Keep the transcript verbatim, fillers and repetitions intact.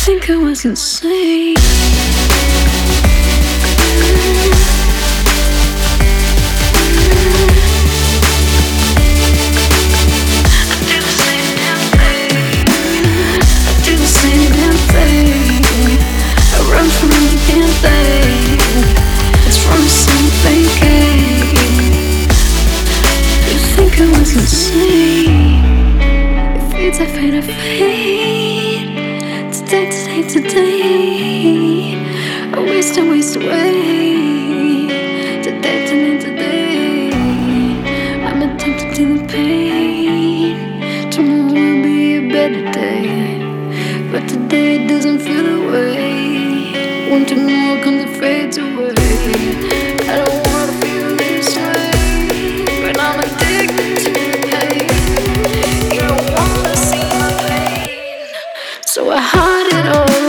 think I was insane. Insane. It fades, I fade, I fade. Today, today, today. I waste, I waste away. Today, today, today. I'm addicted to the pain. Tomorrow will be a better day, but today it doesn't feel the way. When tomorrow comes, it fades away. I don't wanna feel this way, but I'm addicted to it. So I hide it all.